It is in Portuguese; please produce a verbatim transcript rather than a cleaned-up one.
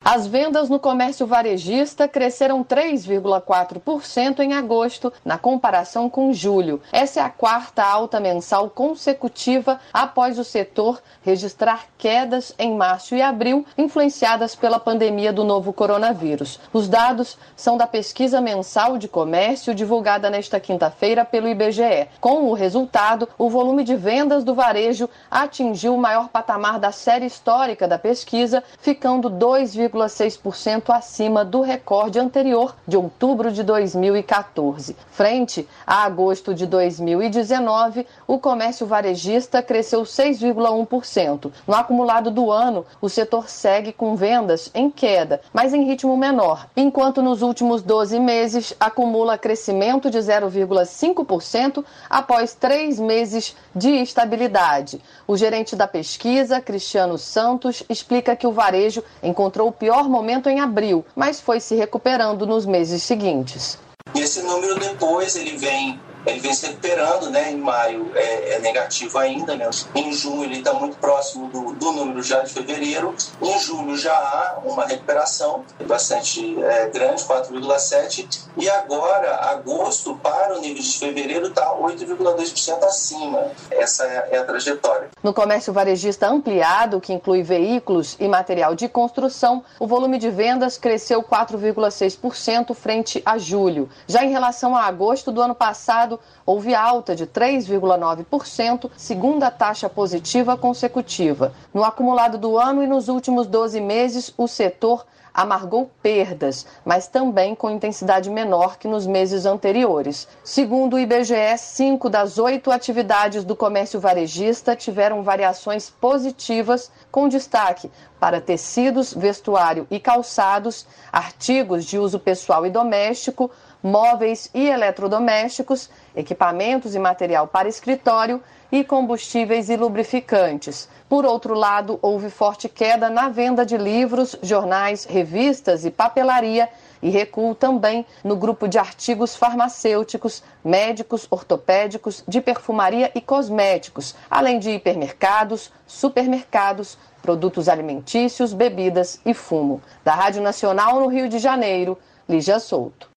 As vendas no comércio varejista cresceram três vírgula quatro por cento em agosto, na comparação com julho. Essa é a quarta alta mensal consecutiva após o setor registrar quedas em março e abril, influenciadas pela pandemia do novo coronavírus. Os dados são da pesquisa mensal de comércio divulgada nesta quinta-feira pelo I B G E. Com o resultado, o volume de vendas do varejo atingiu o maior patamar da série histórica da pesquisa, ficando dois vírgula seis por cento acima do recorde anterior de outubro de dois mil e quatorze. Frente a agosto de dois mil e dezenove, o comércio varejista cresceu seis vírgula um por cento. No acumulado do ano, o setor segue com vendas em queda, mas em ritmo menor, enquanto nos últimos doze meses acumula crescimento de zero vírgula cinco por cento após três meses de estabilidade. O gerente da pesquisa, Cristiano Santos, explica que o varejo encontrou o pior momento em abril, mas foi se recuperando nos meses seguintes. E esse número depois ele vem, ele vem se recuperando, né? Em maio é, é negativo ainda, né? Em junho ele está muito próximo do, do número já de fevereiro. Em julho já há uma recuperação bastante é, grande, quatro vírgula sete por cento. E agora, agosto, para o nível de fevereiro, está oito vírgula dois por cento acima. Essa é a trajetória. No comércio varejista ampliado, que inclui veículos e material de construção, o volume de vendas cresceu quatro vírgula seis por cento frente a julho. Já em relação a agosto do ano passado, houve alta de três vírgula nove por cento, segunda taxa positiva consecutiva. No acumulado do ano e nos últimos doze meses, o setor amargou perdas, mas também com intensidade menor que nos meses anteriores. Segundo o I B G E, cinco das oito atividades do comércio varejista tiveram variações positivas, com destaque para tecidos, vestuário e calçados, artigos de uso pessoal e doméstico, móveis e eletrodomésticos, equipamentos e material para escritório e combustíveis e lubrificantes. Por outro lado, houve forte queda na venda de livros, jornais, revistas e papelaria e recuo também no grupo de artigos farmacêuticos, médicos, ortopédicos, de perfumaria e cosméticos, além de hipermercados, supermercados, produtos alimentícios, bebidas e fumo. Da Rádio Nacional no Rio de Janeiro, Lígia Souto.